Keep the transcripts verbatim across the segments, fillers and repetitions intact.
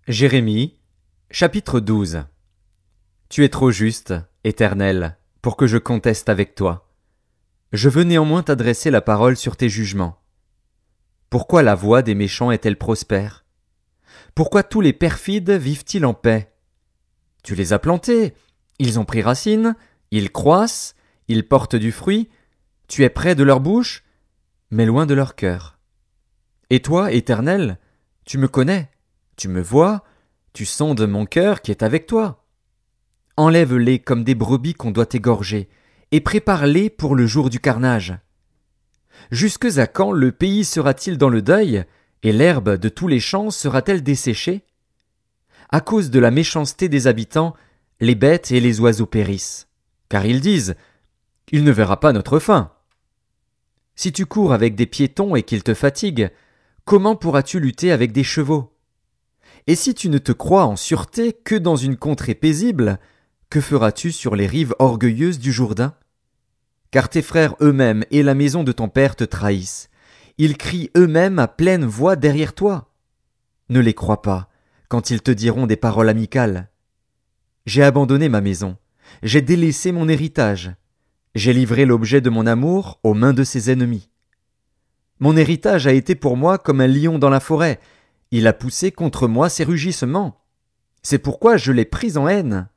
Jérémie, chapitre douze. Tu es trop juste, Éternel, pour que je conteste avec toi. Je veux néanmoins t'adresser la parole sur tes jugements. Pourquoi la voie des méchants est-elle prospère? Pourquoi tous les perfides vivent-ils en paix? Tu les as plantés, ils ont pris racine, ils croissent, ils portent du fruit, tu es près de leur bouche, mais loin de leur cœur. Et toi, Éternel, tu me connais, tu me vois, tu sondes mon cœur qui est avec toi. Enlève-les comme des brebis qu'on doit égorger, et prépare-les pour le jour du carnage. Jusque à quand le pays sera-t-il dans le deuil, et l'herbe de tous les champs sera-t-elle desséchée? À cause de la méchanceté des habitants, les bêtes et les oiseaux périssent. Car ils disent, il ne verra pas notre fin. Si tu cours avec des piétons et qu'ils te fatiguent, comment pourras-tu lutter avec des chevaux? Et si tu ne te crois en sûreté que dans une contrée paisible, que feras-tu sur les rives orgueilleuses du Jourdain? Car tes frères eux-mêmes et la maison de ton père te trahissent. Ils crient eux-mêmes à pleine voix derrière toi. Ne les crois pas, quand ils te diront des paroles amicales. J'ai abandonné ma maison, j'ai délaissé mon héritage, j'ai livré l'objet de mon amour aux mains de ses ennemis. Mon héritage a été pour moi comme un lion dans la forêt, il a poussé contre moi ses rugissements. C'est pourquoi je l'ai pris en haine.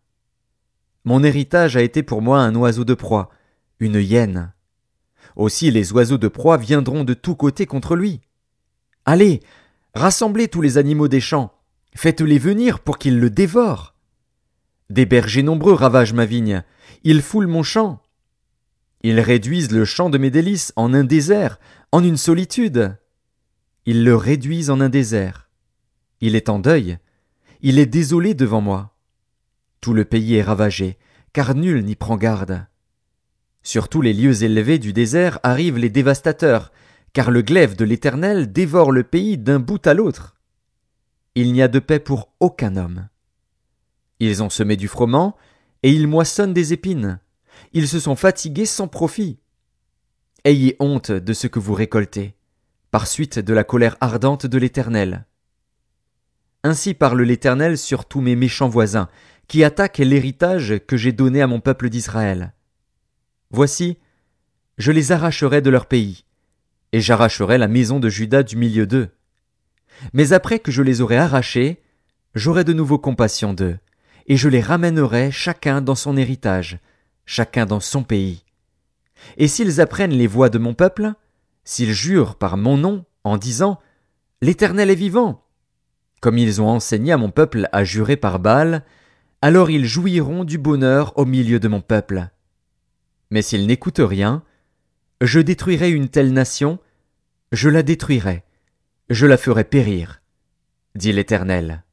Mon héritage a été pour moi un oiseau de proie, une hyène. Aussi les oiseaux de proie viendront de tous côtés contre lui. Allez, rassemblez tous les animaux des champs, faites-les venir pour qu'ils le dévorent. Des bergers nombreux ravagent ma vigne, ils foulent mon champ. Ils réduisent le champ de mes délices en un désert, en une solitude. Ils le réduisent en un désert. Il est en deuil, il est désolé devant moi. Tout le pays est ravagé, car nul n'y prend garde. Sur tous les lieux élevés du désert arrivent les dévastateurs, car le glaive de l'Éternel dévore le pays d'un bout à l'autre. Il n'y a de paix pour aucun homme. Ils ont semé du froment, et ils moissonnent des épines. Ils se sont fatigués sans profit. Ayez honte de ce que vous récoltez, par suite de la colère ardente de l'Éternel. Ainsi parle l'Éternel sur tous mes méchants voisins, qui attaquent l'héritage que j'ai donné à mon peuple d'Israël. Voici, je les arracherai de leur pays, et j'arracherai la maison de Juda du milieu d'eux. Mais après que je les aurai arrachés, j'aurai de nouveau compassion d'eux, et je les ramènerai chacun dans son héritage, chacun dans son pays. Et s'ils apprennent les voies de mon peuple, s'ils jurent par mon nom en disant « L'Éternel est vivant », comme ils ont enseigné à mon peuple à jurer par Baal, alors ils jouiront du bonheur au milieu de mon peuple. Mais s'ils n'écoutent rien, je détruirai une telle nation, je la détruirai, je la ferai périr, dit l'Éternel.